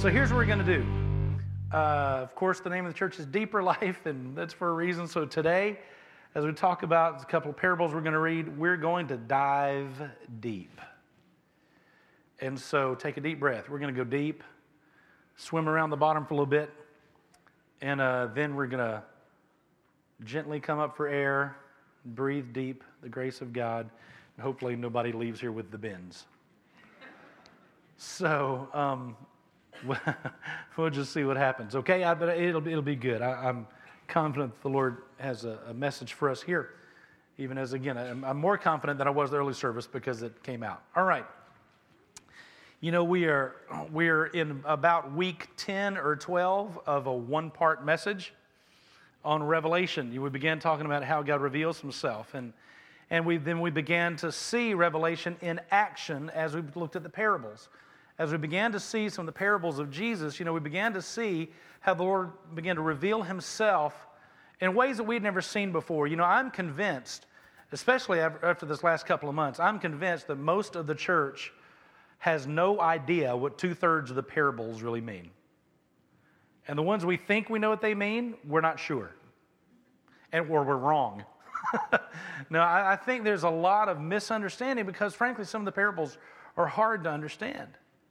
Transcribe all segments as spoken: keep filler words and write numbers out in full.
So here's what we're going to do. Uh, of course, the name of the church is Deeper Life, and that's for a reason. So today, as we talk about a couple of parables we're going to read, we're going to dive deep. And so take a deep breath. We're going to go deep, swim around the bottom for a little bit, and uh, then we're going to gently come up for air, breathe deep, the grace of God, and hopefully nobody leaves here with the bends. So um, we'll just see what happens. Okay, I, but it'll it'll be good. I, I'm confident that the Lord has a, a message for us here. Even as again, I'm, I'm more confident than I was the early service because it came out. All right. You know, we are we're in about week ten or twelve of a one-part message on Revelation. We began talking about how God reveals Himself, and and we then we began to see Revelation in action as we looked at the parables. As we began to see some of the parables of Jesus, you know, we began to see how the Lord began to reveal Himself in ways that we'd never seen before. You know, I'm convinced, especially after this last couple of months, I'm convinced that most of the church has no idea what two-thirds of the parables really mean. And the ones we think we know what they mean, we're not sure. And or we're wrong. No, I, I think there's a lot of misunderstanding because, frankly, some of the parables are hard to understand.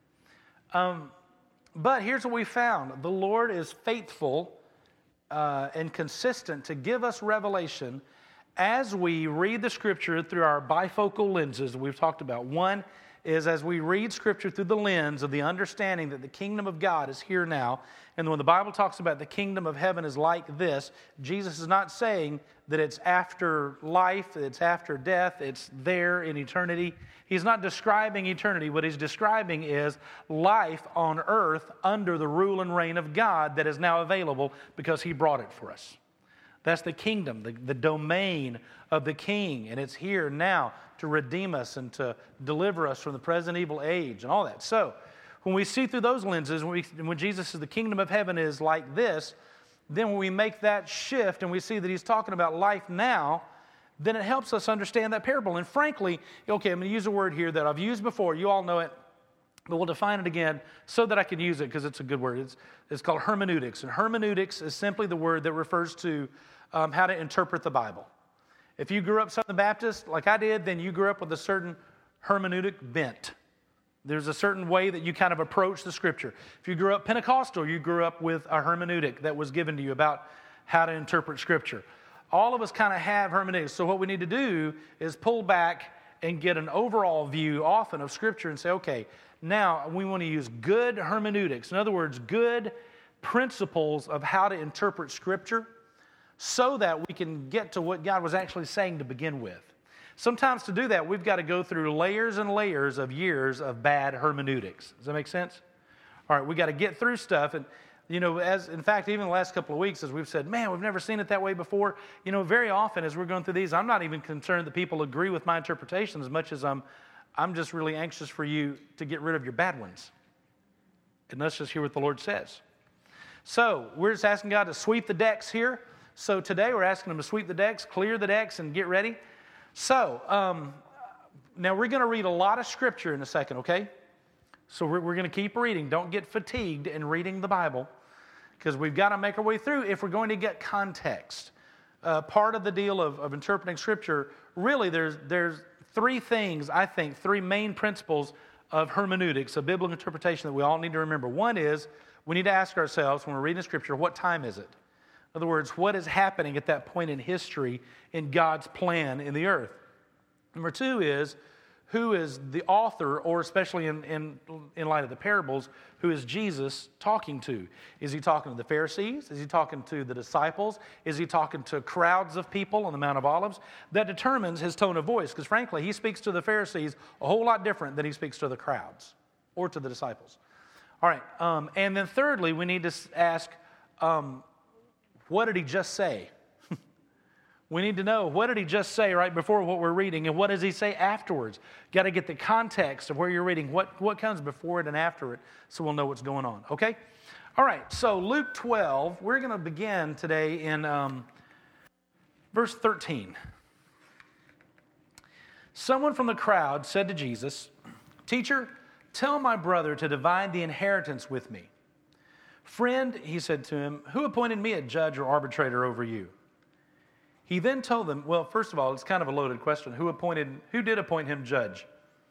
Um, but here's what we found. The Lord is faithful uh, and consistent to give us revelation as we read the Scripture through our bifocal lenses that we've talked about. One is as we read Scripture through the lens of the understanding that the kingdom of God is here now. And when the Bible talks about the kingdom of heaven is like this, Jesus is not saying that it's after life, it's after death, it's there in eternity. He's not describing eternity. What He's describing is life on earth under the rule and reign of God that is now available because He brought it for us. That's the kingdom, the, the domain of the King, and it's here now to redeem us and to deliver us from the present evil age and all that. So, when we see through those lenses, when, we, when Jesus says the kingdom of heaven is like this, then when we make that shift and we see that He's talking about life now, then it helps us understand that parable. And frankly, okay, I'm going to use a word here that I've used before. You all know it, but we'll define it again so that I can use it because it's a good word. It's, it's called hermeneutics. And hermeneutics is simply the word that refers to um, how to interpret the Bible. If you grew up Southern Baptist like I did, then you grew up with a certain hermeneutic bent. There's a certain way that you kind of approach the Scripture. If you grew up Pentecostal, you grew up with a hermeneutic that was given to you about how to interpret Scripture. All of us kind of have hermeneutics. So what we need to do is pull back and get an overall view often of Scripture and say, okay, now we want to use good hermeneutics. In other words, good principles of how to interpret Scripture so that we can get to what God was actually saying to begin with. Sometimes to do that, we've got to go through layers and layers of years of bad hermeneutics. Does that make sense? All right, we got to get through stuff. And, you know, as in fact, even the last couple of weeks, as we've said, man, we've never seen it that way before. You know, very often as we're going through these, I'm not even concerned that people agree with my interpretation as much as I'm, I'm just really anxious for you to get rid of your bad ones. And let's just hear what the Lord says. So we're just asking God to sweep the decks here. So today we're asking Him to sweep the decks, clear the decks, and get ready. So, um, now we're going to read a lot of Scripture in a second, okay? So we're, we're going to keep reading. Don't get fatigued in reading the Bible because we've got to make our way through if we're going to get context. Uh, part of the deal of, of interpreting Scripture, really there's, there's three things, I think, three main principles of hermeneutics, of biblical interpretation that we all need to remember. One is we need to ask ourselves when we're reading Scripture, what time is it? In other words, what is happening at that point in history in God's plan in the earth? Number two is, who is the author, or especially in, in, in light of the parables, who is Jesus talking to? Is He talking to the Pharisees? Is He talking to the disciples? Is He talking to crowds of people on the Mount of Olives? That determines His tone of voice, because frankly, He speaks to the Pharisees a whole lot different than He speaks to the crowds or to the disciples. All right, um, and then thirdly, we need to ask, um, what did He just say? We need to know, what did He just say right before what we're reading, and what does He say afterwards? Got to get the context of where you're reading, what, what comes before it and after it, so we'll know what's going on, okay? All right, so Luke twelve, we're going to begin today in um, verse thirteen. Someone from the crowd said to Jesus, "Teacher, tell my brother to divide the inheritance with me." "Friend," he said to him, "who appointed me a judge or arbitrator over you?" He then told them, well, first of all, it's kind of a loaded question. Who appointed, who did appoint him judge?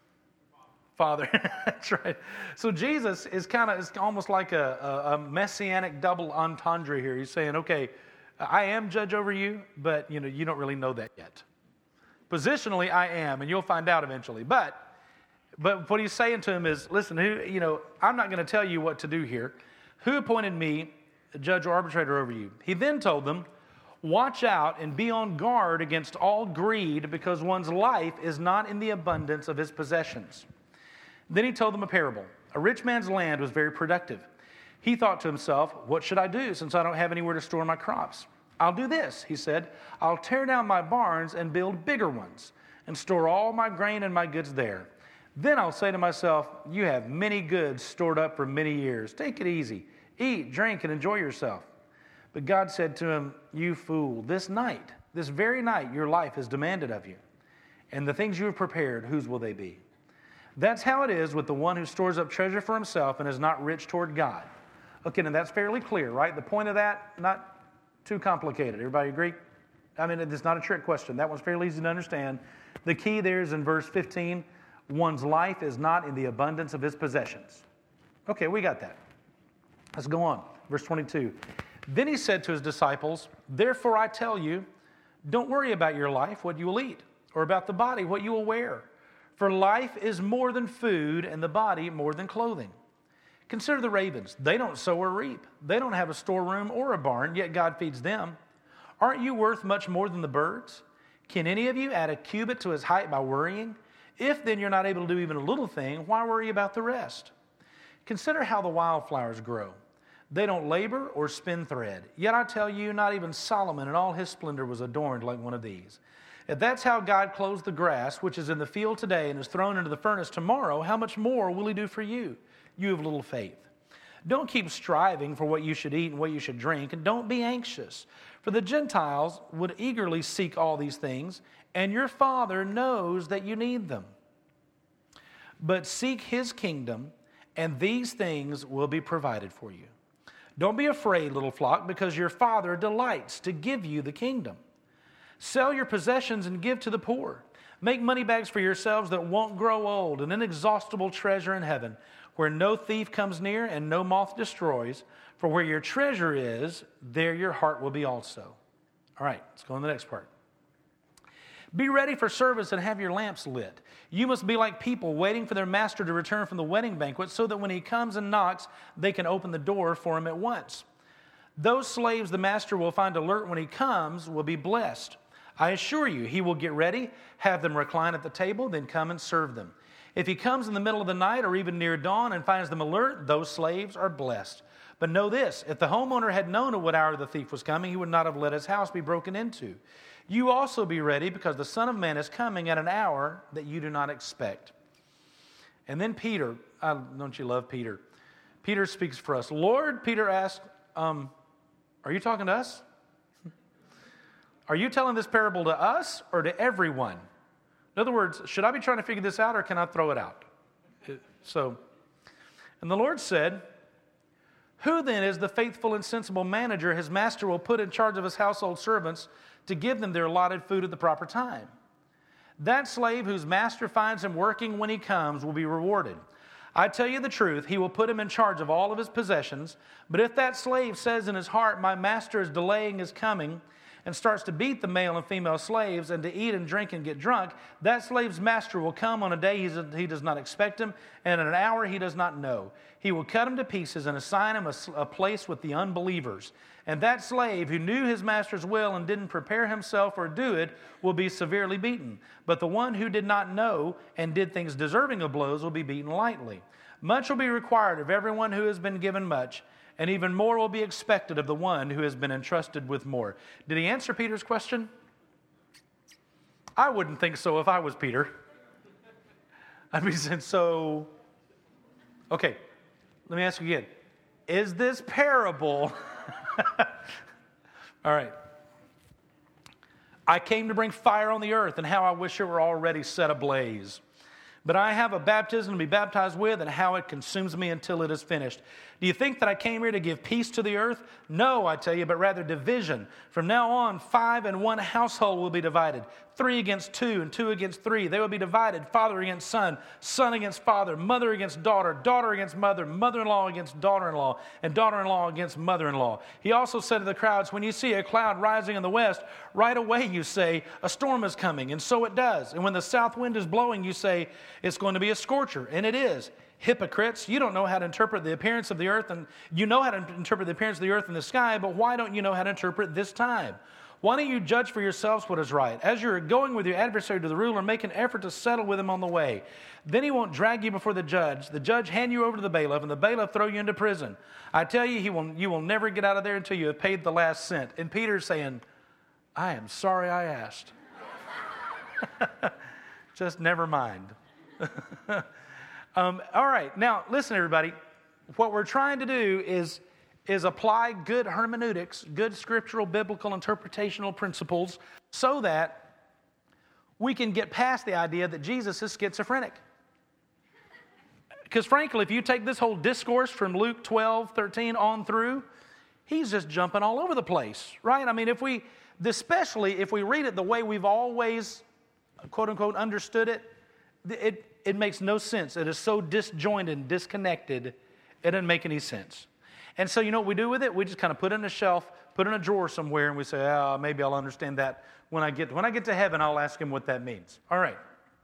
Father. That's right. So Jesus is kind of, it's almost like a, a, a messianic double entendre here. He's saying, okay, I am judge over you, but you know, you don't really know that yet. Positionally, I am, and you'll find out eventually. But, but what he's saying to him is, listen, who, you know, I'm not going to tell you what to do here. Who appointed me a judge or arbitrator over you? He then told them, watch out and be on guard against all greed, because one's life is not in the abundance of his possessions. Then he told them a parable. A rich man's land was very productive. He thought to himself, what should I do since I don't have anywhere to store my crops? I'll do this, he said. I'll tear down my barns and build bigger ones and store all my grain and my goods there. Then I'll say to myself, you have many goods stored up for many years. Take it easy. Eat, drink, and enjoy yourself. But God said to him, you fool, this night, this very night, your life is demanded of you. And the things you have prepared, whose will they be? That's how it is with the one who stores up treasure for himself and is not rich toward God. Okay, and that's fairly clear, right? The point of that, not too complicated. Everybody agree? I mean, it's not a trick question. That one's fairly easy to understand. The key there is in verse fifteen, one's life is not in the abundance of his possessions. Okay, we got that. Let's go on. Verse twenty-two. Then he said to his disciples, therefore I tell you, don't worry about your life, what you will eat, or about the body, what you will wear. For life is more than food, and the body more than clothing. Consider the ravens. They don't sow or reap. They don't have a storeroom or a barn, yet God feeds them. Aren't you worth much more than the birds? Can any of you add a cubit to his height by worrying? If then you're not able to do even a little thing, why worry about the rest? Consider how the wildflowers grow. They don't labor or spin thread. Yet I tell you, not even Solomon in all his splendor was adorned like one of these. If that's how God clothes the grass, which is in the field today and is thrown into the furnace tomorrow, how much more will he do for you, you have little faith? Don't keep striving for what you should eat and what you should drink, and don't be anxious. For the Gentiles would eagerly seek all these things, and your Father knows that you need them. But seek his kingdom, and these things will be provided for you. Don't be afraid, little flock, because your Father delights to give you the kingdom. Sell your possessions and give to the poor. Make money bags for yourselves that won't grow old, an inexhaustible treasure in heaven, where no thief comes near and no moth destroys. For where your treasure is, there your heart will be also. All right, let's go on to the next part. Be ready for service and have your lamps lit. You must be like people waiting for their master to return from the wedding banquet, so that when he comes and knocks, they can open the door for him at once. Those slaves the master will find alert when he comes will be blessed. I assure you, he will get ready, have them recline at the table, then come and serve them. If he comes in the middle of the night or even near dawn and finds them alert, those slaves are blessed. But know this, if the homeowner had known at what hour the thief was coming, he would not have let his house be broken into. You also be ready, because the Son of Man is coming at an hour that you do not expect. And then Peter, I, don't you love Peter? Peter speaks for us. Lord, Peter asked, um, are you talking to us? Are you telling this parable to us or to everyone? In other words, should I be trying to figure this out, or can I throw it out? So, and the Lord said, who then is the faithful and sensible manager his master will put in charge of his household servants to give them their allotted food at the proper time? That slave whose master finds him working when he comes will be rewarded. I tell you the truth, he will put him in charge of all of his possessions. But if that slave says in his heart, my master is delaying his coming, and starts to beat the male and female slaves and to eat and drink and get drunk, that slave's master will come on a day he does not expect him, and in an hour he does not know. He will cut him to pieces and assign him a, a place with the unbelievers. And that slave who knew his master's will and didn't prepare himself or do it will be severely beaten. But the one who did not know and did things deserving of blows will be beaten lightly. Much will be required of everyone who has been given much, and even more will be expected of the one who has been entrusted with more. Did he answer Peter's question? I wouldn't think so if I was Peter. I'd be saying, so, okay, let me ask you again. Is this parable... All right. I came to bring fire on the earth, and how I wish it were already set ablaze. But I have a baptism to be baptized with, and how it consumes me until it is finished. Do you think that I came here to give peace to the earth? No, I tell you, but rather division. From now on, five and one household will be divided. Three against two, and two against three. They will be divided, father against son, son against father, mother against daughter, daughter against mother, mother-in-law against daughter-in-law, and daughter-in-law against mother-in-law. He also said to the crowds, when you see a cloud rising in the west, right away you say, a storm is coming, and so it does. And when the south wind is blowing, you say, it's going to be a scorcher, and it is. Hypocrites, you don't know how to interpret the appearance of the earth, and you know how to interpret the appearance of the earth and the sky, but why don't you know how to interpret this time? Why don't you judge for yourselves what is right? As you're going with your adversary to the ruler, make an effort to settle with him on the way. Then he won't drag you before the judge. The judge hand you over to the bailiff, and the bailiff throw you into prison. I tell you, he will, you will never get out of there until you have paid the last cent. And Peter's saying, I am sorry I asked. Just never mind. um, all right, now listen, everybody. What we're trying to do is, is apply good hermeneutics, good scriptural, biblical, interpretational principles so that we can get past the idea that Jesus is schizophrenic. Because frankly, if you take this whole discourse from Luke twelve, thirteen on through, he's just jumping all over the place, right? I mean, if we, especially if we read it the way we've always, quote unquote, understood it, it, it makes no sense. It is so disjointed and disconnected, it doesn't make any sense. And so you know what we do with it? We just kind of put it in a shelf, put it in a drawer somewhere, and we say, oh, maybe I'll understand that when I get when I get to heaven, I'll ask him what that means. All right.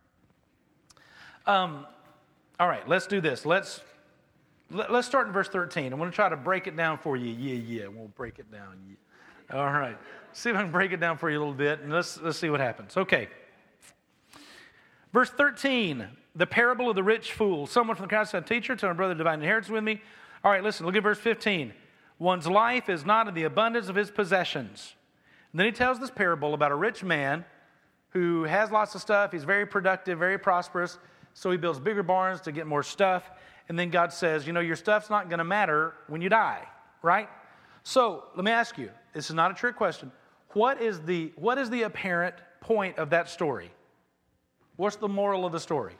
Um, all right, let's do this. Let's let, let's start in verse thirteen. I'm going to try to break it down for you. Yeah, yeah, we'll break it down. Yeah. All right. See if I can break it down for you a little bit, and let's let's see what happens. Okay. Verse thirteen, the parable of the rich fool. Someone from the crowd said, teacher, tell my brother to divide inheritance with me. All right, listen, look at verse fifteen. One's life is not in the abundance of his possessions. And then he tells this parable about a rich man who has lots of stuff. He's very productive, very prosperous. So he builds bigger barns to get more stuff. And then God says, you know, your stuff's not going to matter when you die, right? So let me ask you, this is not a trick question. What is the, what is the apparent point of that story? What's the moral of the story?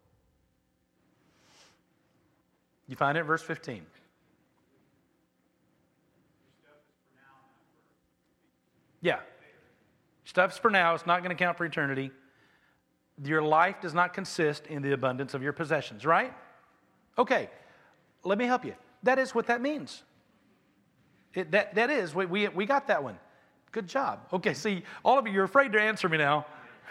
You find it in verse fifteen. Yeah. Stuff's for now. It's not going to count for eternity. Your life does not consist in the abundance of your possessions, right? Okay. Let me help you. That is what that means. It, that, that is. We, we, we got that one. Good job. Okay, see, all of you, you're afraid to answer me now.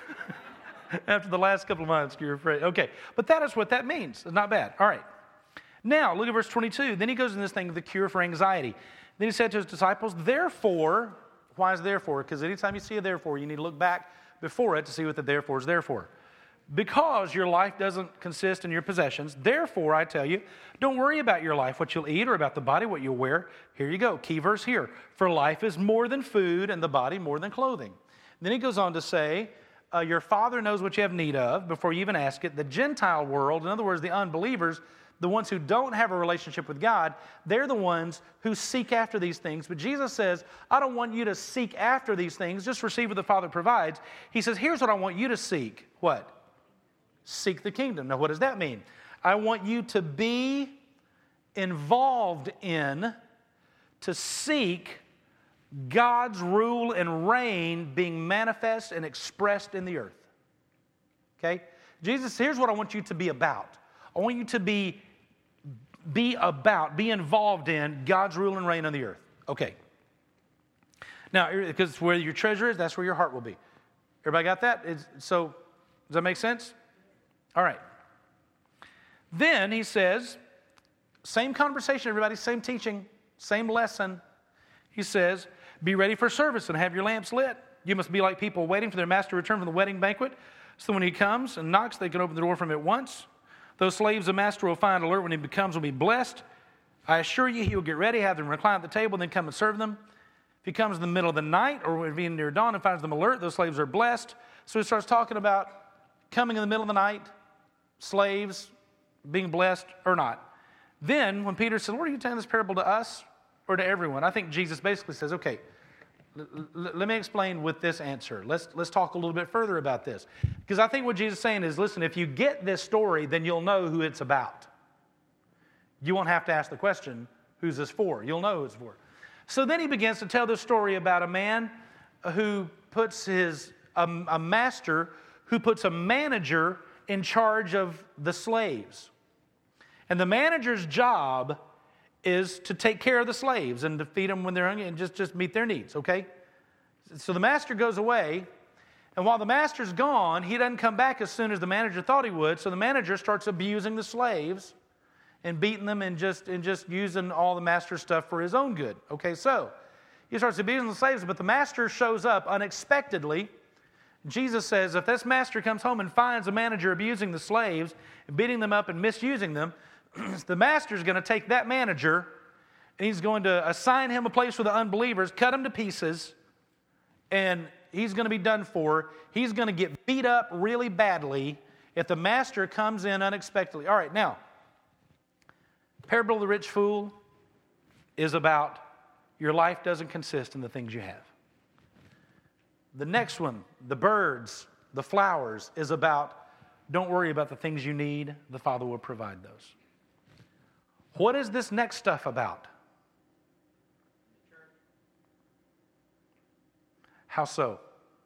After the last couple of months, you're afraid. Okay, but that is what that means. It's not bad. All right. Now, look at verse twenty-two. Then he goes in this thing, the cure for anxiety. Then he said to his disciples, therefore, why is therefore? Because anytime you see a therefore, you need to look back before it to see what the therefore is there for. Because your life doesn't consist in your possessions, therefore, I tell you, don't worry about your life, what you'll eat, or about the body, what you'll wear. Here you go, key verse here. For life is more than food, and the body more than clothing. And then he goes on to say, uh, your Father knows what you have need of before you even ask it. The Gentile world, in other words, the unbelievers, the ones who don't have a relationship with God, they're the ones who seek after these things. But Jesus says, I don't want you to seek after these things. Just receive what the Father provides. He says, here's what I want you to seek. What? Seek the kingdom. Now, what does that mean? I want you to be involved in, to seek God's rule and reign being manifest and expressed in the earth. Okay? Jesus, here's what I want you to be about. I want you to be, be about, be involved in God's rule and reign on the earth. Okay. Now, because where your treasure is, that's where your heart will be. Everybody got that? It's, so, does that make sense? All right. Then he says, same conversation, everybody, same teaching, same lesson. He says, be ready for service and have your lamps lit. You must be like people waiting for their master to return from the wedding banquet. So when he comes and knocks, they can open the door for him at once. Those slaves the master will find alert when he becomes will be blessed. I assure you he will get ready, have them recline at the table, and then come and serve them. If he comes in the middle of the night or even near dawn and finds them alert, those slaves are blessed. So he starts talking about coming in the middle of the night, slaves being blessed or not. Then when Peter said, Lord, are you telling this parable to us or to everyone? I think Jesus basically says, okay, L- l- let me explain with this answer. Let's, let's talk a little bit further about this. Because I think what Jesus is saying is, listen, if you get this story, then you'll know who it's about. You won't have to ask the question, who's this for? You'll know who it's for. So then he begins to tell this story about a man who puts his, a, a master who puts a manager in charge of the slaves. And the manager's job is to take care of the slaves and to feed them when they're hungry and just, just meet their needs, okay? So the master goes away, and while the master's gone, he doesn't come back as soon as the manager thought he would, so the manager starts abusing the slaves and beating them and just, and just using all the master's stuff for his own good, okay? So he starts abusing the slaves, but the master shows up unexpectedly. Jesus says if this master comes home and finds the manager abusing the slaves, beating them up and misusing them, the master's going to take that manager and he's going to assign him a place for the unbelievers, cut him to pieces, and he's going to be done for. He's going to get beat up really badly if the master comes in unexpectedly. All right, now, Parable of the Rich Fool is about your life doesn't consist in the things you have. The next one, the birds, the flowers, is about don't worry about the things you need. The Father will provide those. What is this next stuff about? How so?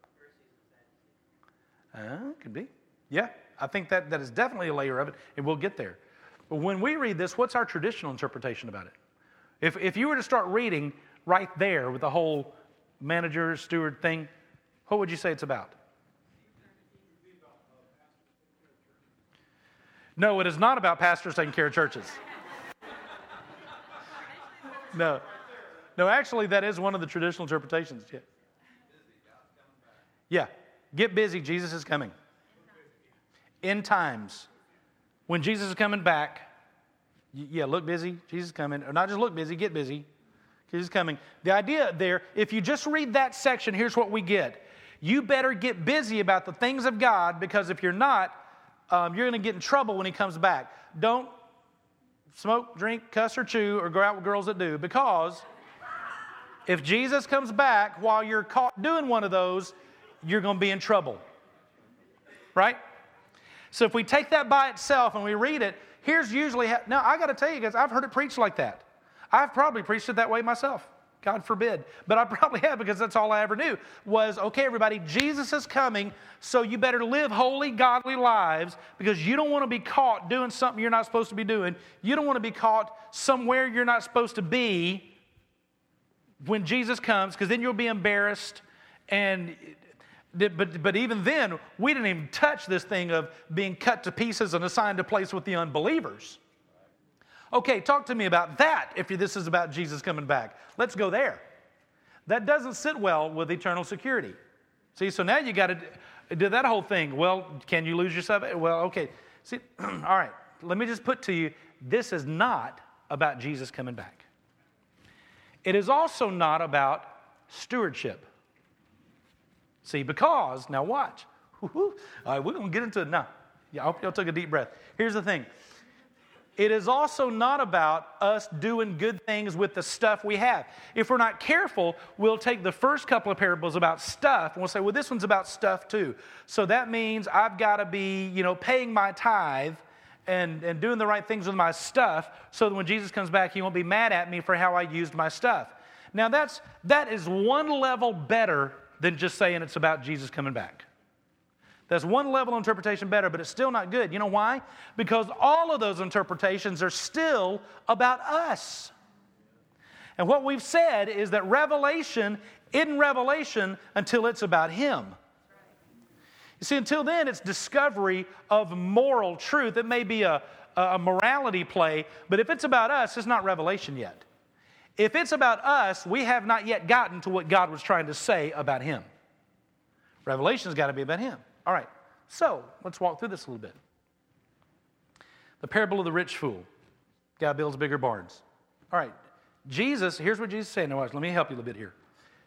Uh, could be. Yeah, I think that, that is definitely a layer of it, and we'll get there. But when we read this, what's our traditional interpretation about it? If, if you were to start reading right there with the whole manager, steward thing, what would you say it's about? No, it is not about pastors taking care of churches. No. No, actually, that is one of the traditional interpretations. Yeah. Yeah. Get busy. Jesus is coming. End times. When Jesus is coming back, yeah, look busy. Jesus is coming. Or not just look busy, get busy. Jesus is coming. The idea there, if you just read that section, here's what we get. You better get busy about the things of God, because if you're not, um, you're going to get in trouble when he comes back. Don't smoke, drink, cuss, or chew, or go out with girls that do, because if Jesus comes back while you're caught doing one of those, you're going to be in trouble. Right? So if we take that by itself and we read it, here's usually how, now I got to tell you guys, I've heard it preached like that. I've probably preached it that way myself. God forbid. But I probably have, because that's all I ever knew was, okay, everybody, Jesus is coming, so you better live holy, godly lives, because you don't want to be caught doing something you're not supposed to be doing. You don't want to be caught somewhere you're not supposed to be when Jesus comes, because then you'll be embarrassed. And but, but even then, we didn't even touch this thing of being cut to pieces and assigned a place with the unbelievers. Okay, talk to me about that if this is about Jesus coming back. Let's go there. That doesn't sit well with eternal security. See, so now you got to do that whole thing. Well, can you lose yourself? Well, okay. See, all right, let me just put to you, this is not about Jesus coming back. It is also not about stewardship. See, because, now watch. All right, we're going to get into it now. Yeah, I hope y'all took a deep breath. Here's the thing. It is also not about us doing good things with the stuff we have. If we're not careful, we'll take the first couple of parables about stuff and we'll say, well, this one's about stuff too. So that means I've got to be, you know, paying my tithe and, and doing the right things with my stuff so that when Jesus comes back, he won't be mad at me for how I used my stuff. Now, that's, that is one level better than just saying it's about Jesus coming back. That's one level of interpretation better, but it's still not good. You know why? Because all of those interpretations are still about us. And what we've said is that Revelation isn't Revelation until it's about Him. You see, until then, it's discovery of moral truth. It may be a, a morality play, but if it's about us, it's not Revelation yet. If it's about us, we have not yet gotten to what God was trying to say about Him. Revelation's got to be about Him. All right, so let's walk through this a little bit. The parable of the rich fool. Guy builds bigger barns. All right, Jesus, here's what Jesus is saying. Now watch, let me help you a little bit here.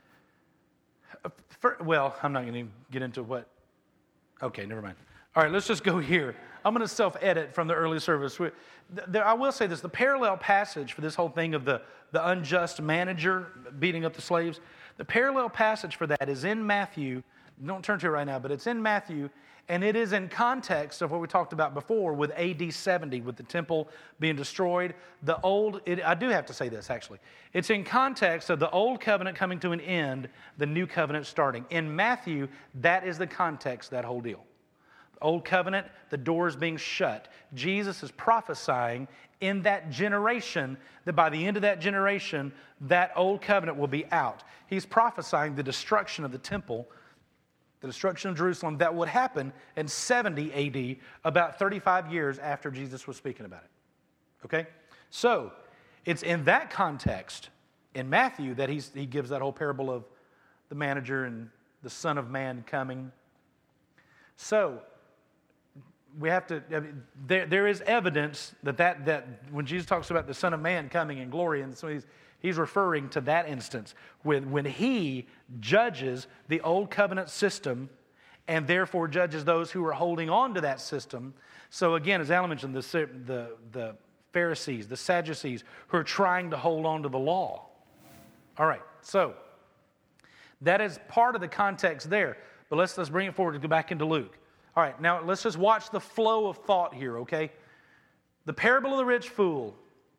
For, well, I'm not going to get into what. Okay, never mind. All right, let's just go here. I'm going to self-edit from the early service. There, I will say this, the parallel passage for this whole thing of the, the unjust manager beating up the slaves, The parallel passage for that is in Matthew. Don't turn to it right now, but it's in Matthew, and it is in context of what we talked about before with A D seventy, with the temple being destroyed. The old, it, I do have to say this actually. It's in context of the old covenant coming to an end, the new covenant starting. In Matthew, that is the context, that whole deal. The old covenant, the doors being shut. Jesus is prophesying in that generation that by the end of that generation, that old covenant will be out. He's prophesying the destruction of the temple, the destruction of Jerusalem that would happen in seventy A D, about thirty-five years after Jesus was speaking about it. Okay? So, it's in that context, in Matthew, that he's, he gives that whole parable of the manager and the Son of Man coming. So, we have to, I mean, there, there is evidence that, that that when Jesus talks about the Son of Man coming in glory, and so he's, he's referring to that instance when, when he judges the old covenant system and therefore judges those who are holding on to that system. So again, as Alan mentioned, the, the, the Pharisees, the Sadducees, who are trying to hold on to the law. All right, so that is part of the context there. But let's, let's bring it forward to go back into Luke. All right, now let's just watch the flow of thought here, okay? The parable of the rich fool.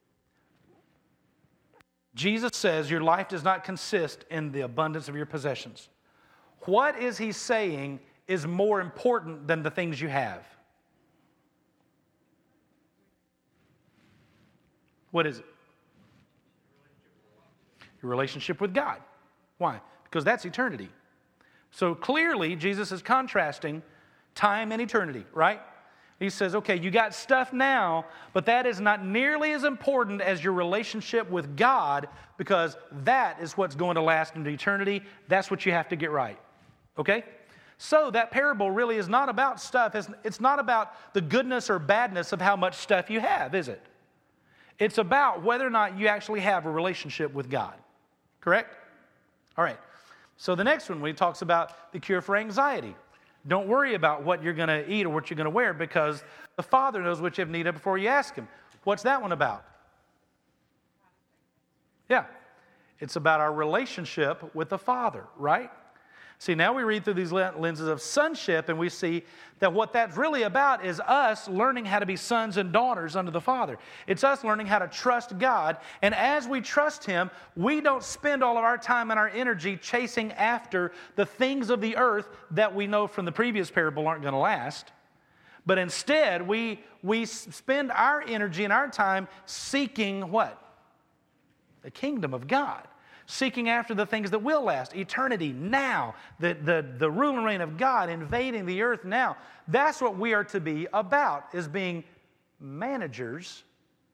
Jesus says your life does not consist in the abundance of your possessions. What is he saying is more important than the things you have? What is it? Your relationship with God. Why? Because that's eternity. So clearly, Jesus is contrasting time and eternity, right? He says, okay, you got stuff now, but that is not nearly as important as your relationship with God, because that is what's going to last into eternity. That's what you have to get right, okay? So that parable really is not about stuff. It's, it's not about the goodness or badness of how much stuff you have, is it? It's about whether or not you actually have a relationship with God, correct? All right, so the next one, when he talks about the cure for anxiety. Don't worry about what you're going to eat or what you're going to wear, because the Father knows what you have need of before you ask Him. What's that one about? Yeah. It's about our relationship with the Father, right? See, now we read through these lenses of sonship, and we see that what that's really about is us learning how to be sons and daughters unto the Father. It's us learning how to trust God, and as we trust Him, we don't spend all of our time and our energy chasing after the things of the earth that we know from the previous parable aren't going to last. But instead, we, we spend our energy and our time seeking what? The kingdom of God. Seeking after the things that will last, eternity now, the, the, the rule and reign of God invading the earth now. That's what we are to be about, is being managers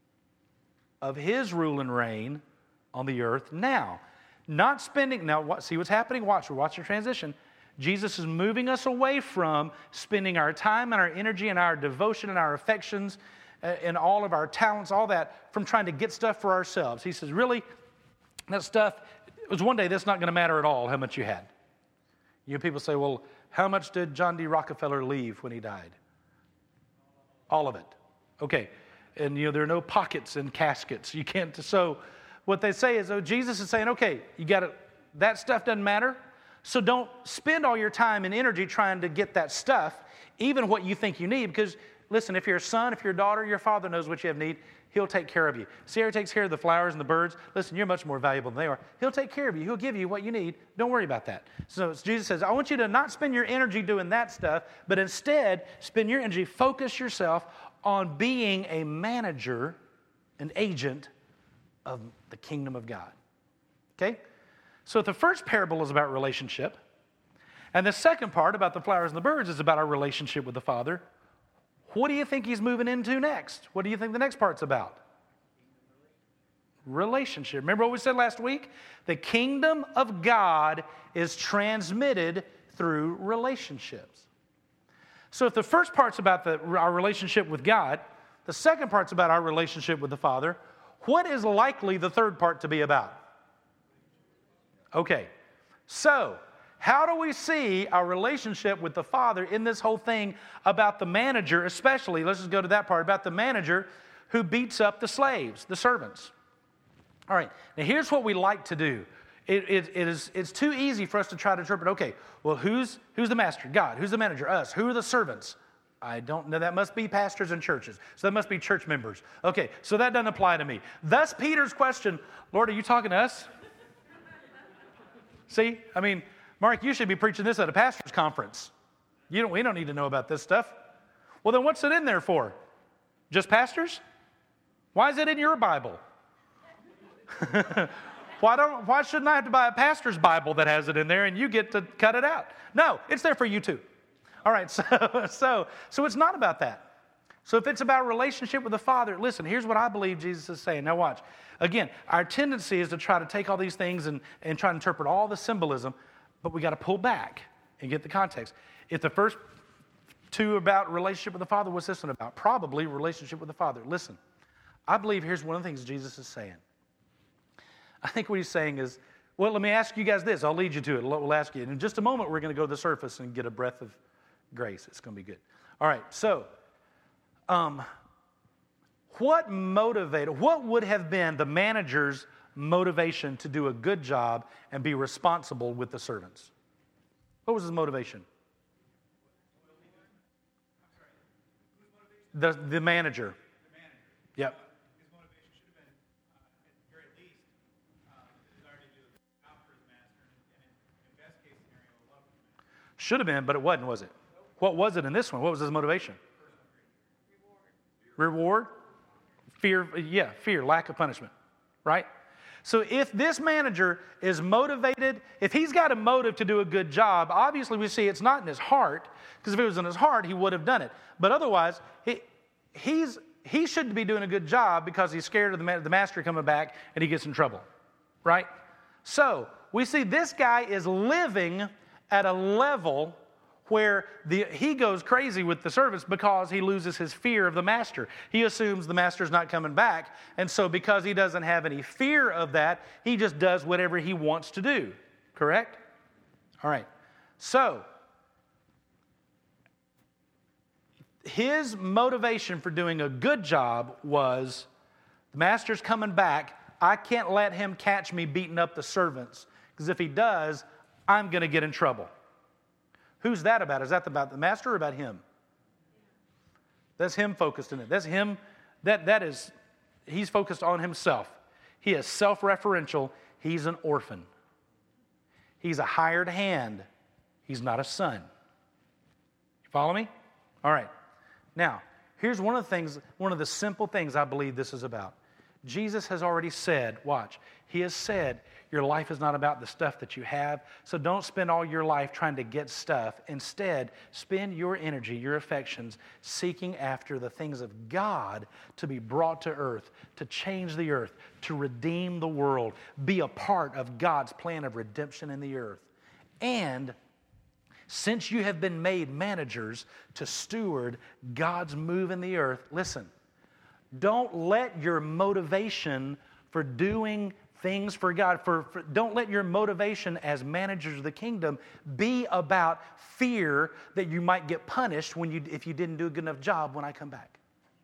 of His rule and reign on the earth now. Not spending, now what, see what's happening? Watch, we're watching transition. Jesus is moving us away from spending our time and our energy and our devotion and our affections uh, and all of our talents, all that, from trying to get stuff for ourselves. He says, really, that stuff, it was one day that's not going to matter at all how much you had. You know, people say, well, how much did John D. Rockefeller leave when he died? All of it. Okay. And, you know, there are no pockets in caskets. You can't, so what they say is, oh, Jesus is saying, okay, you got to, that stuff doesn't matter. So don't spend all your time and energy trying to get that stuff, even what you think you need, because listen, if you're a son, if you're a daughter, your Father knows what you have need. He'll take care of you. Sierra takes care of the flowers and the birds. Listen, you're much more valuable than they are. He'll take care of you. He'll give you what you need. Don't worry about that. So Jesus says, I want you to not spend your energy doing that stuff, but instead spend your energy, focus yourself on being a manager, an agent of the kingdom of God. Okay? So the first parable is about relationship. And the second part about the flowers and the birds is about our relationship with the Father. What do you think he's moving into next? What do you think the next part's about? Relationship. Remember what we said last week? The kingdom of God is transmitted through relationships. So if the first part's about the, our relationship with God, the second part's about our relationship with the Father, what is likely the third part to be about? Okay, so how do we see our relationship with the Father in this whole thing about the manager, especially, let's just go to that part, about the manager who beats up the slaves, the servants. All right, now here's what we like to do It, it, it is, it's too easy for us to try to interpret, okay, well, who's, who's the master? God. Who's the manager? Us. Who are the servants? I don't know. That must be pastors and churches. So that must be church members. Okay, so that doesn't apply to me. Thus, Peter's question, Lord, are you talking to us? See, I mean, Mark, you should be preaching this at a pastor's conference. You don't, we don't need to know about this stuff. Well, then what's it in there for? Just pastors? Why is it in your Bible? Why don't? Why shouldn't I have to buy a pastor's Bible that has it in there and you get to cut it out? No, it's there for you too. All right, so so so it's not about that. So if it's about relationship with the Father, listen, here's what I believe Jesus is saying. Now watch. Again, our tendency is to try to take all these things and, and try to interpret all the symbolism, but we got to pull back and get the context. If the first two about relationship with the Father, what's this one about? Probably relationship with the Father. Listen, I believe here's one of the things Jesus is saying. I think what he's saying is, well, let me ask you guys this. I'll lead you to it. We'll ask you. In just a moment, we're going to go to the surface and get a breath of grace. It's going to be good. All right, so um, what motivated, what would have been the manager's motivation to do a good job and be responsible with the servants? What was his motivation? The, the manager. The manager. Yep. His motivation should have been, uh, at the very least, uh, the desire to do a good job for his master, and in, in best case scenario, love for the master. Should have been, but it wasn't, was it? What was it in this one? What was his motivation? Reward. Reward? Fear, yeah, fear, lack of punishment, right? So if this manager is motivated, if he's got a motive to do a good job, obviously we see it's not in his heart, because if it was in his heart, he would have done it. But otherwise, he, he's, he shouldn't be doing a good job because he's scared of the, ma- the master coming back and he gets in trouble, right? So we see this guy is living at a level where the, he goes crazy with the servants because he loses his fear of the master. He assumes the master's not coming back, and so because he doesn't have any fear of that, he just does whatever he wants to do. Correct? All right. So, his motivation for doing a good job was, the master's coming back, I can't let him catch me beating up the servants, because if he does, I'm going to get in trouble. Who's that about? Is that about the master or about him? That's him focused in it. That's him, that, that is, he's focused on himself. He is self-referential. He's an orphan. He's a hired hand. He's not a son. You follow me? All right. Now, here's one of the things, one of the simple things I believe this is about. Jesus has already said, watch, he has said, your life is not about the stuff that you have, so don't spend all your life trying to get stuff. Instead, spend your energy, your affections, seeking after the things of God to be brought to earth, to change the earth, to redeem the world, be a part of God's plan of redemption in the earth. And since you have been made managers to steward God's move in the earth, listen, don't let your motivation for doing things for God, for, for don't let your motivation as managers of the kingdom be about fear that you might get punished when you if you didn't do a good enough job when I come back.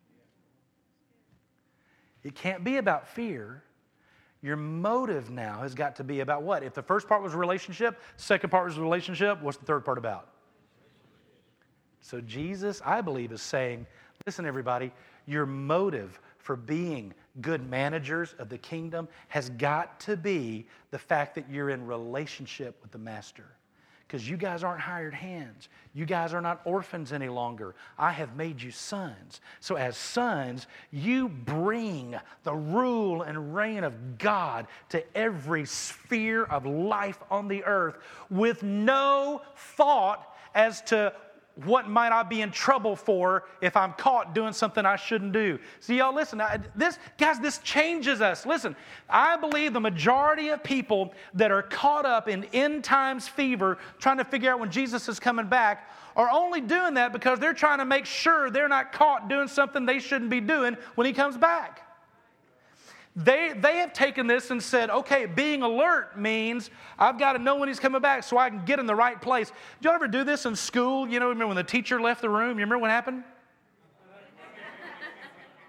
It can't be about fear. Your motive now has got to be about what? If the first part was relationship, second part was relationship, what's the third part about? So Jesus, I believe, is saying, listen, everybody, your motive for being good managers of the kingdom has got to be the fact that you're in relationship with the master. Because you guys aren't hired hands. You guys are not orphans any longer. I have made you sons. So as sons, you bring the rule and reign of God to every sphere of life on the earth with no thought as to what might I be in trouble for if I'm caught doing something I shouldn't do. See, y'all, listen, I, this, guys, this changes us. Listen, I believe the majority of people that are caught up in end times fever, trying to figure out when Jesus is coming back, are only doing that because they're trying to make sure they're not caught doing something they shouldn't be doing when he comes back. They, they have taken this and said, okay, being alert means I've got to know when he's coming back so I can get in the right place. Did you ever do this in school? You know, remember when the teacher left the room? You remember what happened?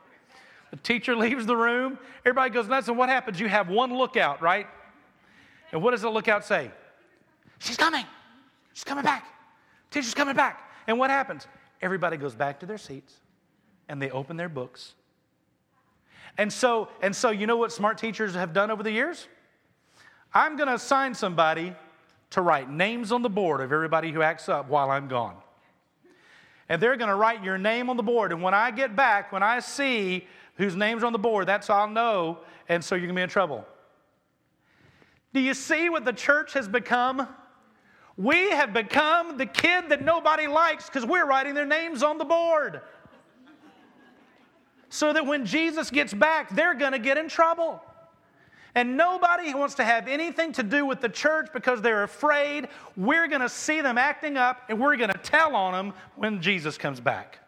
The teacher leaves the room. Everybody goes nuts, and what happens? You have one lookout, right? And what does the lookout say? She's coming. She's coming back. Teacher's coming back. And what happens? Everybody goes back to their seats and they open their books. And so, and so you know what smart teachers have done over the years? I'm going to assign somebody to write names on the board of everybody who acts up while I'm gone. And they're going to write your name on the board. And when I get back, when I see whose name's on the board, that's how I'll know. And so you're going to be in trouble. Do you see what the church has become? We have become the kid that nobody likes because we're writing their names on the board. So that when Jesus gets back, they're going to get in trouble. And nobody wants to have anything to do with the church because they're afraid we're going to see them acting up and we're going to tell on them when Jesus comes back.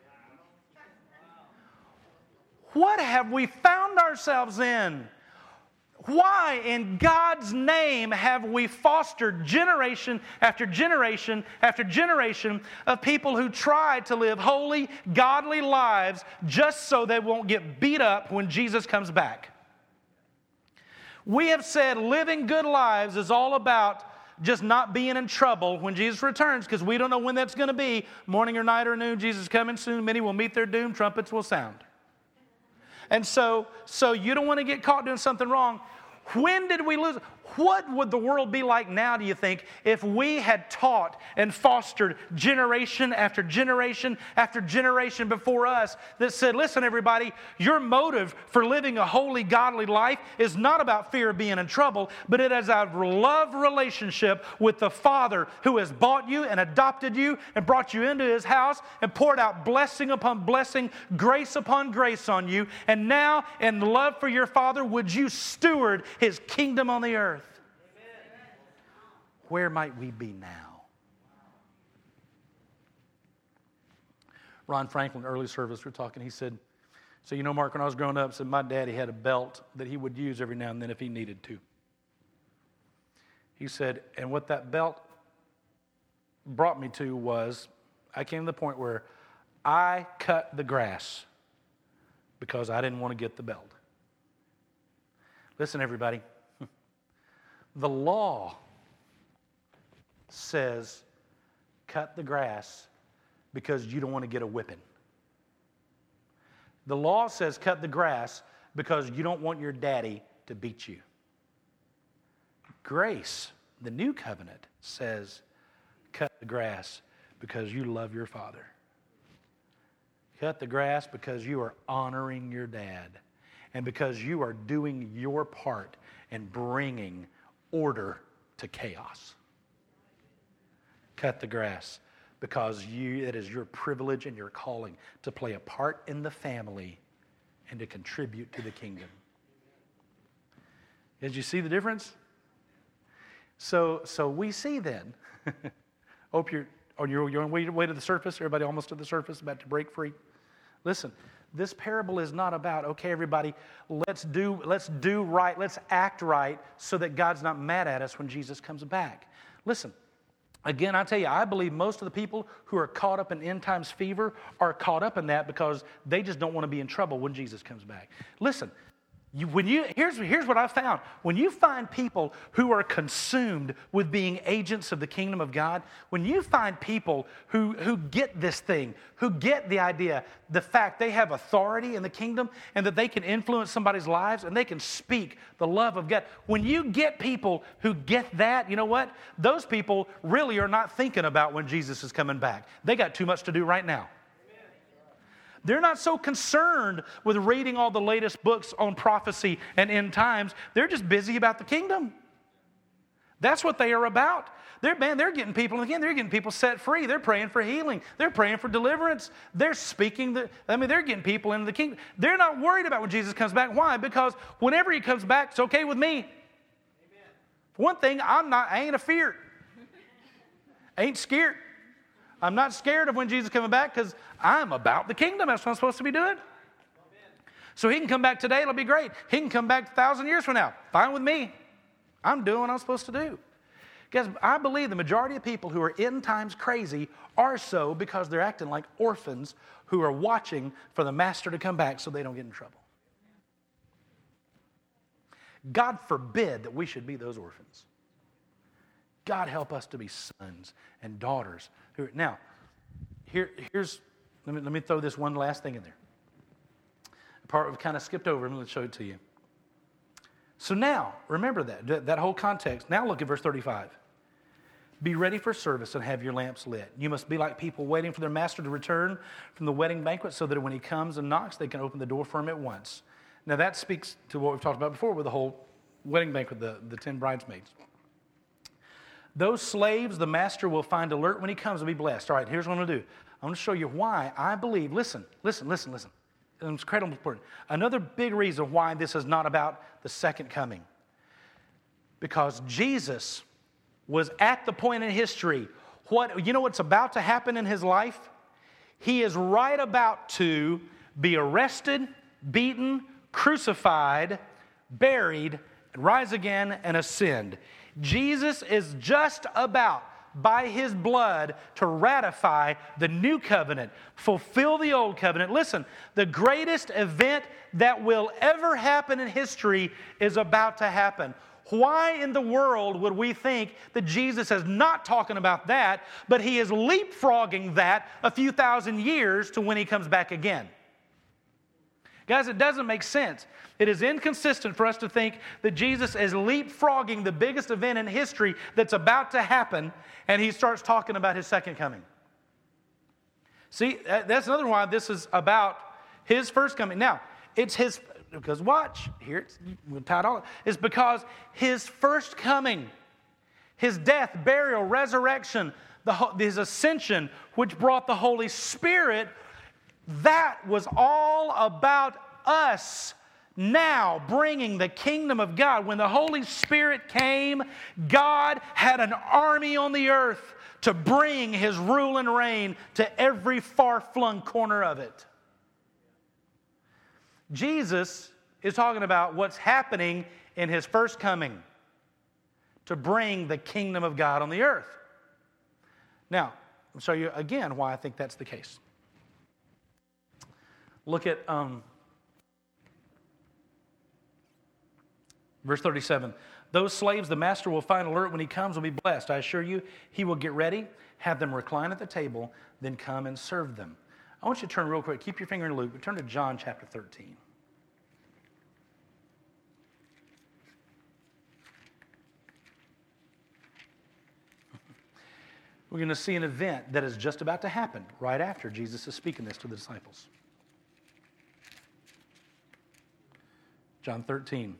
What have we found ourselves in? Why in God's name have we fostered generation after generation after generation of people who try to live holy, godly lives just so they won't get beat up when Jesus comes back? We have said living good lives is all about just not being in trouble when Jesus returns because we don't know when that's going to be, morning or night or noon. Jesus is coming soon. Many will meet their doom. Trumpets will sound. And so, so you don't want to get caught doing something wrong. When did we lose? What would the world be like now, do you think, if we had taught and fostered generation after generation after generation before us that said, listen, everybody, your motive for living a holy, godly life is not about fear of being in trouble, but it is a love relationship with the Father who has bought you and adopted you and brought you into His house and poured out blessing upon blessing, grace upon grace on you. And now, in love for your Father, would you steward His kingdom on the earth? Where might we be now? Ron Franklin, early service, we were talking, he said, so you know, Mark, when I was growing up, said my daddy had a belt that he would use every now and then if he needed to. He said, and what that belt brought me to was, I came to the point where I cut the grass because I didn't want to get the belt. Listen, everybody, the law says cut the grass because you don't want to get a whipping. The law says cut the grass because you don't want your daddy to beat you. Grace, the new covenant, says cut the grass because you love your father. Cut the grass because you are honoring your dad and because you are doing your part in bringing order to chaos. Cut the grass because you, it is your privilege and your calling to play a part in the family and to contribute to the kingdom. Did you see the difference? So, so we see then. Hope you're on your, your way, way to the surface. Everybody almost to the surface, about to break free. Listen, this parable is not about, okay, everybody, let's do, let's do right, let's act right so that God's not mad at us when Jesus comes back. Listen. Again, I tell you, I believe most of the people who are caught up in end times fever are caught up in that because they just don't want to be in trouble when Jesus comes back. Listen, you, when you here's, here's what I found. When you find people who are consumed with being agents of the kingdom of God, when you find people who, who get this thing, who get the idea, the fact they have authority in the kingdom and that they can influence somebody's lives and they can speak the love of God. When you get people who get that, you know what? Those people really are not thinking about when Jesus is coming back. They got too much to do right now. They're not so concerned with reading all the latest books on prophecy and end times. They're just busy about the kingdom. That's what they are about. They're, man, they're getting people, again, they're getting people set free. They're praying for healing. They're praying for deliverance. They're speaking, the, I mean, they're getting people into the kingdom. They're not worried about when Jesus comes back. Why? Because whenever He comes back, it's okay with me. Amen. For one thing, I'm not, I ain't afeared. I ain't scared. I'm not scared of when Jesus is coming back because I'm about the kingdom. That's what I'm supposed to be doing. Amen. So He can come back today. It'll be great. He can come back a thousand years from now. Fine with me. I'm doing what I'm supposed to do. Guys, I believe the majority of people who are end times crazy are so because they're acting like orphans who are watching for the master to come back so they don't get in trouble. God forbid that we should be those orphans. God help us to be sons and daughters. Now, here, here's, let me, let me throw this one last thing in there. A part we've kind of skipped over, and let's show it to you. So now, remember that, that whole context. Now look at verse thirty-five. Be ready for service and have your lamps lit. You must be like people waiting for their master to return from the wedding banquet so that when he comes and knocks, they can open the door for him at once. Now that speaks to what we've talked about before with the whole wedding banquet, the, the ten bridesmaids. Those slaves the master will find alert when he comes and be blessed. All right, here's what I'm going to do. I'm going to show you why I believe, listen, listen, listen, listen. It's incredibly important. Another big reason why this is not about the second coming. Because Jesus was at the point in history, what you know what's about to happen in his life? He is right about to be arrested, beaten, crucified, buried, rise again, and ascend. Jesus is just about, by his blood, to ratify the new covenant, fulfill the old covenant. Listen, the greatest event that will ever happen in history is about to happen. Why in the world would we think that Jesus is not talking about that, but he is leapfrogging that a few thousand years to when he comes back again? Guys, it doesn't make sense. It is inconsistent for us to think that Jesus is leapfrogging the biggest event in history that's about to happen, and he starts talking about his second coming. See, that's another why this is about his first coming. Now, it's his... Because watch, here, it's, we'll tie it all. It's because his first coming, his death, burial, resurrection, the, his ascension, which brought the Holy Spirit, that was all about us now bringing the kingdom of God. When the Holy Spirit came, God had an army on the earth to bring his rule and reign to every far-flung corner of it. Jesus is talking about what's happening in his first coming to bring the kingdom of God on the earth. Now, I'll show you again why I think that's the case. Look at um, verse thirty-seven. Those slaves the master will find alert when he comes will be blessed. I assure you, he will get ready, have them recline at the table, then come and serve them. I want you to turn real quick. Keep your finger in the loop. Turn to John chapter thirteen. We're going to see an event that is just about to happen right after Jesus is speaking this to the disciples. John thirteen,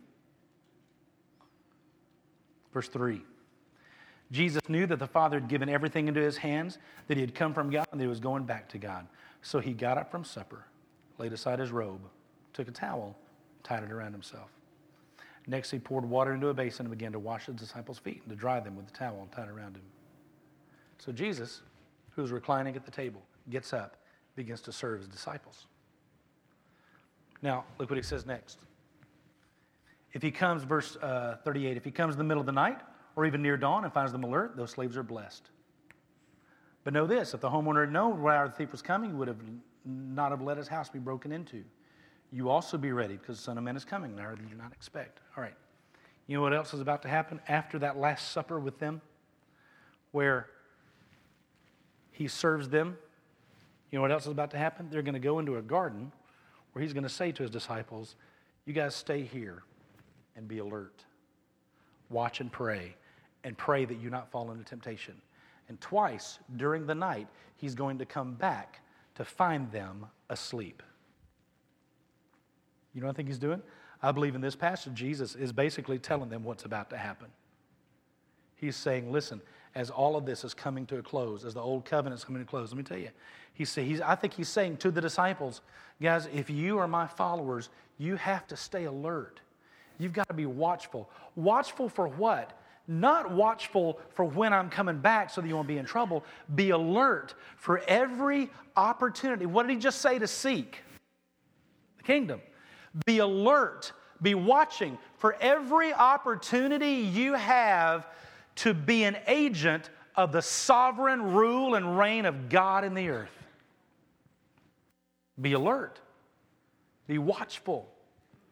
verse three. Jesus knew that the Father had given everything into his hands, that he had come from God, and that he was going back to God. So he got up from supper, laid aside his robe, took a towel, tied it around himself. Next, he poured water into a basin and began to wash his disciples' feet and to dry them with the towel tied around him. So Jesus, who was reclining at the table, gets up, begins to serve his disciples. Now, look what he says next. If he comes, verse uh, thirty-eight, if he comes in the middle of the night or even near dawn and finds them alert, those slaves are blessed. But know this, if the homeowner had known what hour the thief was coming, he would have not have let his house be broken into. You also be ready, because the Son of Man is coming, an hour that you do not expect. All right. You know what else is about to happen after that Last Supper with them? Where he serves them. You know what else is about to happen? They're going to go into a garden where he's going to say to his disciples, you guys stay here and be alert. Watch and pray, and pray that you not fall into temptation. And twice during the night, he's going to come back to find them asleep. You know what I think he's doing? I believe in this passage, Jesus is basically telling them what's about to happen. He's saying, listen, as all of this is coming to a close, as the old covenant is coming to a close, let me tell you, he's, he's, I think he's saying to the disciples, guys, if you are my followers, you have to stay alert. You've got to be watchful. Watchful for what? Not watchful for when I'm coming back so that you won't be in trouble. Be alert for every opportunity. What did he just say to seek? The kingdom. Be alert. Be watching for every opportunity you have to be an agent of the sovereign rule and reign of God in the earth. Be alert. Be watchful.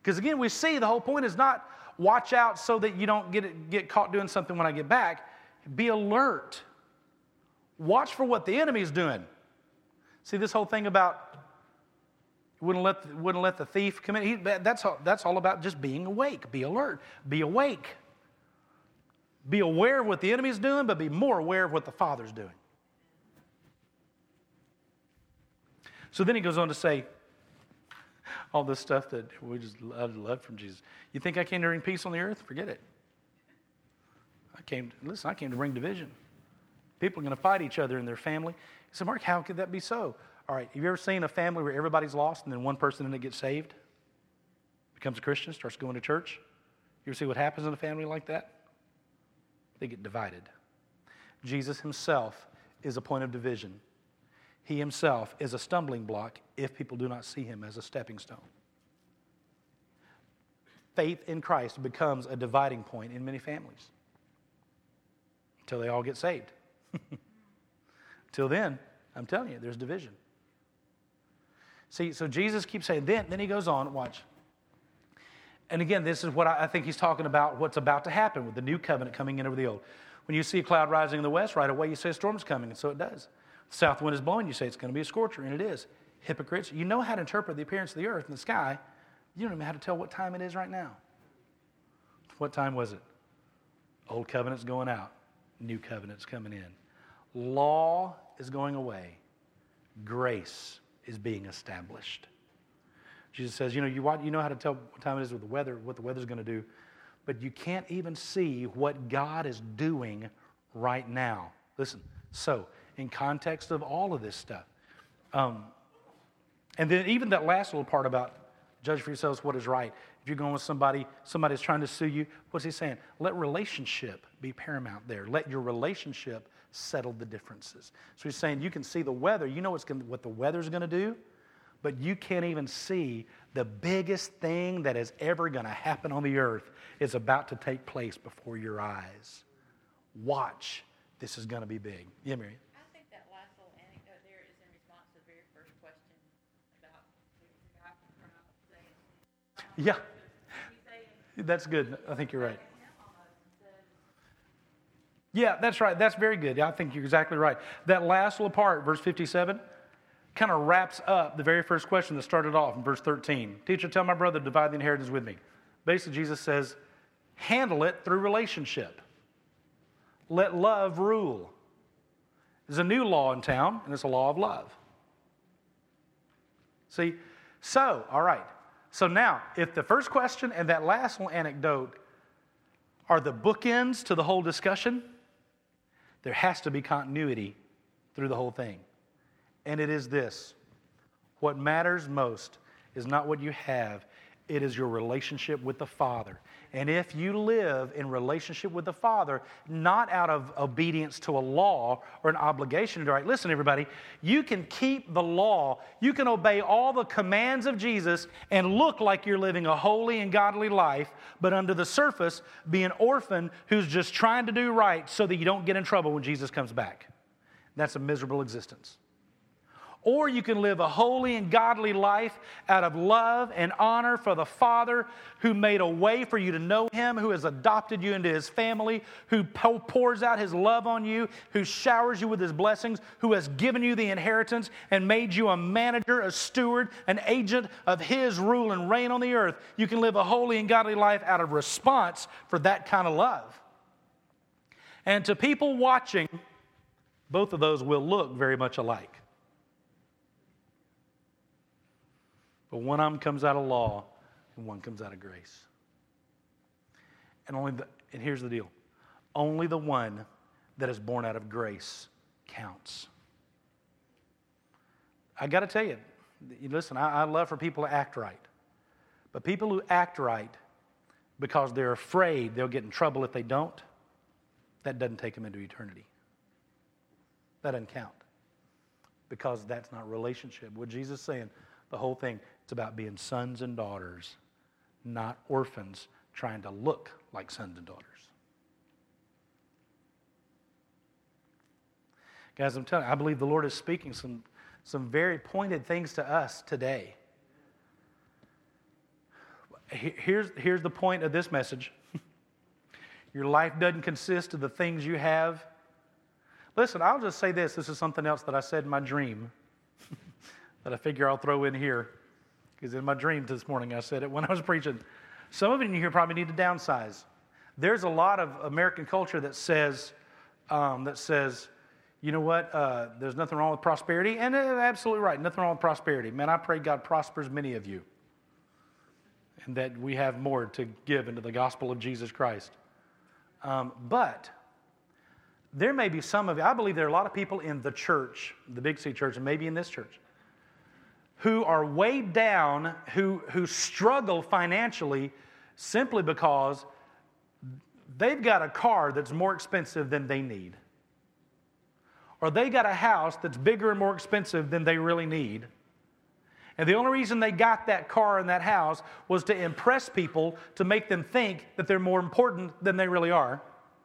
Because again, we see the whole point is not watch out so that you don't get, get caught doing something when I get back. Be alert. Watch for what the enemy's doing. See this whole thing about wouldn't let, wouldn't let the thief come in. He, that's, all, that's all about just being awake. Be alert. Be awake. Be aware of what the enemy's doing, but be more aware of what the Father's doing. So then he goes on to say all this stuff that we just love, love from Jesus. You think I came to bring peace on the earth? Forget it. I came, listen, I came to bring division. People are going to fight each other in their family. He said, Mark, how could that be so? All right, have you ever seen a family where everybody's lost and then one person in it gets saved? Becomes a Christian, starts going to church? You ever see what happens in a family like that? They get divided. Jesus himself is a point of division. He himself is a stumbling block if people do not see him as a stepping stone. Faith in Christ becomes a dividing point in many families until they all get saved. Till then, I'm telling you, there's division. See, so Jesus keeps saying, then, then he goes on, watch. And again, this is what I, I think he's talking about, what's about to happen with the new covenant coming in over the old. When you see a cloud rising in the west, right away you say a storm's coming, and so it does. The south wind is blowing, you say it's going to be a scorcher, and it is. Hypocrites, you know how to interpret the appearance of the earth and the sky. You don't even know how to tell what time it is right now. What time was it? Old covenant's going out. New covenant's coming in. Law is going away. Grace is being established. Jesus says, you know, you, you know how to tell what time it is with the weather, what the weather's going to do, but you can't even see what God is doing right now. Listen, so in context of all of this stuff, um, and then even that last little part about judge for yourselves what is right. If you're going with somebody, somebody's trying to sue you, what's he saying? Let relationship be paramount there. Let your relationship settle the differences. So he's saying you can see the weather. You know what's gonna, what the weather's going to do, but you can't even see the biggest thing that is ever going to happen on the earth is about to take place before your eyes. Watch. This is going to be big. Yeah, Mary. I think that last little anecdote there is in response to the very first question about the guy from Crown saying. Yeah. That's good. I think you're right. Yeah, that's right. That's very good. I think you're exactly right. That last little part, verse fifty-seven, kind of wraps up the very first question that started off in verse thirteen. Teacher, tell my brother to divide the inheritance with me. Basically, Jesus says, handle it through relationship. Let love rule. There's a new law in town, and it's a law of love. See? So, all right. So now, if the first question and that last little anecdote are the bookends to the whole discussion, there has to be continuity through the whole thing. And it is this. What matters most is not what you have. It is your relationship with the Father. And if you live in relationship with the Father, not out of obedience to a law or an obligation to right, listen, everybody, you can keep the law. You can obey all the commands of Jesus and look like you're living a holy and godly life, but under the surface, be an orphan who's just trying to do right so that you don't get in trouble when Jesus comes back. That's a miserable existence. Or you can live a holy and godly life out of love and honor for the Father who made a way for you to know Him, who has adopted you into His family, who pours out His love on you, who showers you with His blessings, who has given you the inheritance and made you a manager, a steward, an agent of His rule and reign on the earth. You can live a holy and godly life out of response for that kind of love. And to people watching, both of those will look very much alike. But one of them comes out of law and one comes out of grace. And only the, and here's the deal. Only the one that is born out of grace counts. I got to tell you, listen, I, I love for people to act right. But people who act right because they're afraid they'll get in trouble if they don't, that doesn't take them into eternity. That doesn't count. Because that's not relationship. What Jesus is saying, the whole thing, it's about being sons and daughters, not orphans trying to look like sons and daughters. Guys, I'm telling you, I believe the Lord is speaking some, some very pointed things to us today. here's, here's the point of this message. Your life doesn't consist of the things you have. Listen, I'll just say this. This is something else that I said in my dream that I figure I'll throw in here. Because in my dream this morning, I said it when I was preaching. Some of you in here probably need to downsize. There's a lot of American culture that says, um, that says, you know what, uh, there's nothing wrong with prosperity. And they're absolutely right, nothing wrong with prosperity. Man, I pray God prospers many of you. And that we have more to give into the gospel of Jesus Christ. Um, but there may be some of you, I believe there are a lot of people in the church, the Big C church, and maybe in this church, who are weighed down, who, who struggle financially simply because they've got a car that's more expensive than they need. Or they got a house that's bigger and more expensive than they really need. And the only reason they got that car and that house was to impress people, to make them think that they're more important than they really are.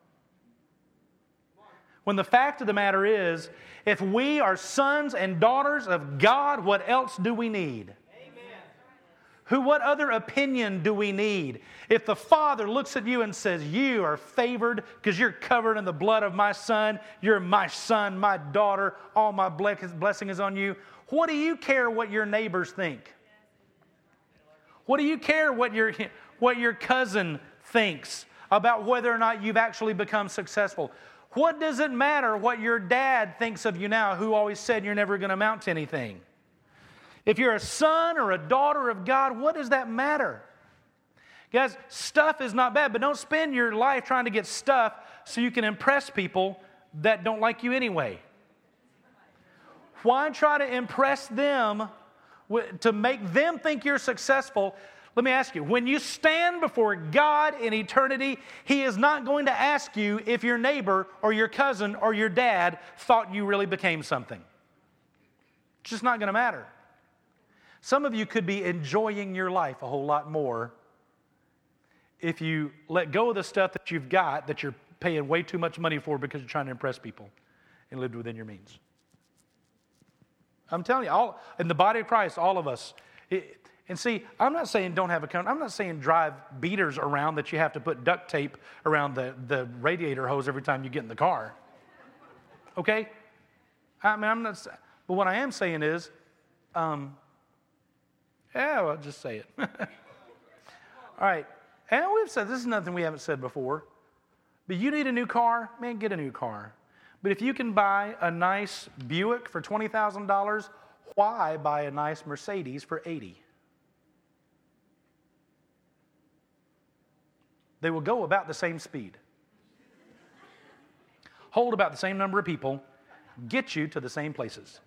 When the fact of the matter is, if we are sons and daughters of God, what else do we need? Amen. Who, what other opinion do we need? If the Father looks at you and says, you are favored because you're covered in the blood of my Son, you're my son, my daughter, all my blessing is on you. What do you care what your neighbors think? What do you care what your, what your cousin thinks about whether or not you've actually become successful? What does it matter what your dad thinks of you now, who always said you're never going to amount to anything? If you're a son or a daughter of God, what does that matter? Guys, stuff is not bad, but don't spend your life trying to get stuff so you can impress people that don't like you anyway. Why try to impress them to make them think you're successful? Let me ask you, when you stand before God in eternity, He is not going to ask you if your neighbor or your cousin or your dad thought you really became something. It's just not going to matter. Some of you could be enjoying your life a whole lot more if you let go of the stuff that you've got that you're paying way too much money for because you're trying to impress people and lived within your means. I'm telling you, all in the body of Christ, all of us. It, and see, I'm not saying don't have a count. I'm not saying drive beaters around that you have to put duct tape around the, the radiator hose every time you get in the car. Okay? I mean, I'm not. But what I am saying is, um, yeah, well, I'll just say it. All right. And we've said this is nothing we haven't said before. But you need a new car, man, get a new car. But if you can buy a nice Buick for twenty thousand dollars, why buy a nice Mercedes for eighty thousand dollars? They will go about the same speed, hold about the same number of people, get you to the same places.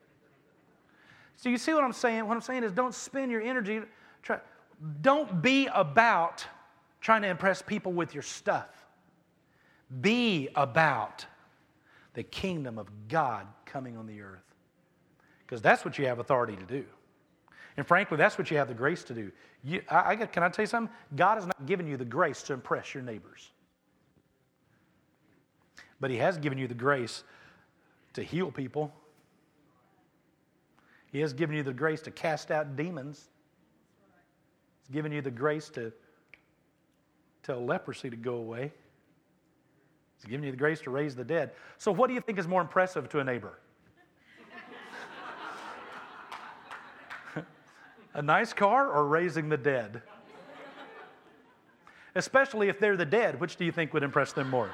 So you see what I'm saying? What I'm saying is don't spend your energy, try, don't be about trying to impress people with your stuff. Be about the kingdom of God coming on the earth. Because that's what you have authority to do. And frankly, that's what you have the grace to do. You, I, I, can I tell you something? God has not given you the grace to impress your neighbors. But He has given you the grace to heal people. He has given you the grace to cast out demons. He's given you the grace to tell leprosy to go away. He's given you the grace to raise the dead. So what do you think is more impressive to a neighbor? A nice car or raising the dead? Especially if they're the dead, which do you think would impress them more?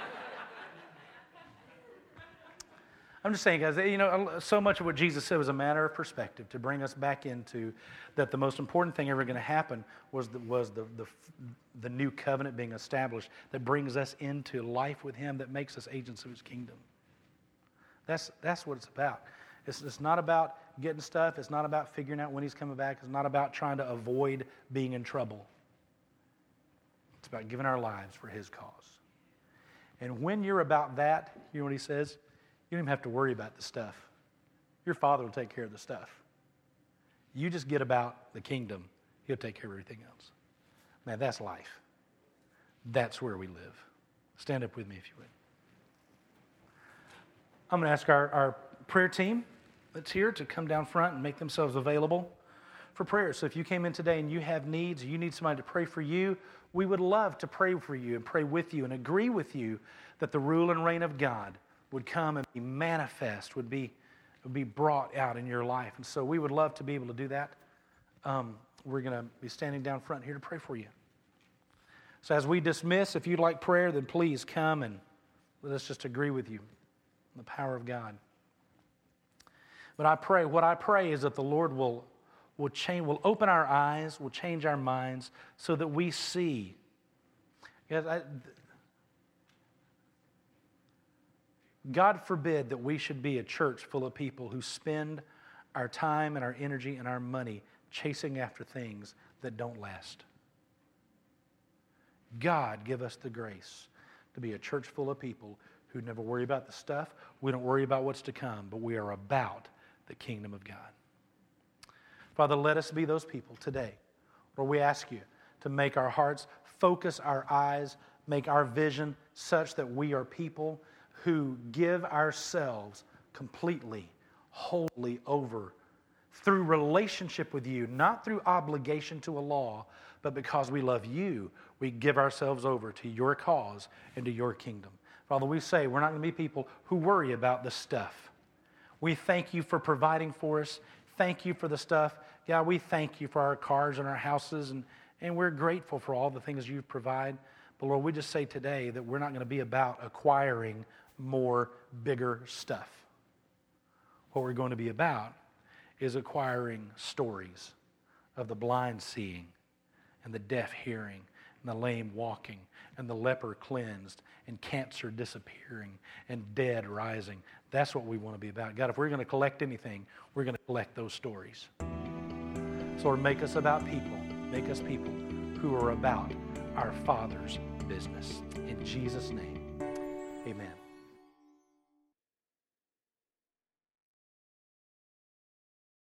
I'm just saying, guys, you know, so much of what Jesus said was a matter of perspective to bring us back into that the most important thing ever going to happen was the, was the, the, the new covenant being established that brings us into life with Him, that makes us agents of His kingdom. That's, that's what it's about. It's, it's not about getting stuff. It's not about figuring out when He's coming back. It's not about trying to avoid being in trouble. It's about giving our lives for His cause. And when you're about that, you know what He says? You don't even have to worry about the stuff. Your Father will take care of the stuff. You just get about the kingdom. He'll take care of everything else. Man, that's life. That's where we live. Stand up with me if you would. I'm going to ask our, our prayer team that's here to come down front and make themselves available for for prayer. So if you came in today and you have needs, or you need somebody to pray for you, we would love to pray for you and pray with you and agree with you that the rule and reign of God would come and be manifest, would be, would be brought out in your life. And so we would love to be able to do that. Um, we're going to be standing down front here to pray for you. So as we dismiss, if you'd like prayer, then please come and let us just agree with you in the power of God. But I pray, what I pray is that the Lord will, will change, will open our eyes, will change our minds so that we see. Yes, I, God forbid that we should be a church full of people who spend our time and our energy and our money chasing after things that don't last. God give us the grace to be a church full of people who never worry about the stuff. We don't worry about what's to come, but we are about the kingdom of God. Father, let us be those people today where we ask you to make our hearts, focus our eyes, make our vision such that we are people who give ourselves completely, wholly over through relationship with you, not through obligation to a law, but because we love you, we give ourselves over to your cause and to your kingdom. Father, we say we're not going to be people who worry about the stuff. We thank you for providing for us. Thank you for the stuff. God, we thank you for our cars and our houses, and, and we're grateful for all the things you provide. But Lord, we just say today that we're not going to be about acquiring more, bigger stuff. What we're going to be about is acquiring stories of the blind seeing and the deaf hearing and the lame walking and the leper cleansed and cancer disappearing and dead rising. That's what we want to be about. God, if we're going to collect anything, we're going to collect those stories. So Lord, make us about people. Make us people who are about our Father's business. In Jesus' name, amen.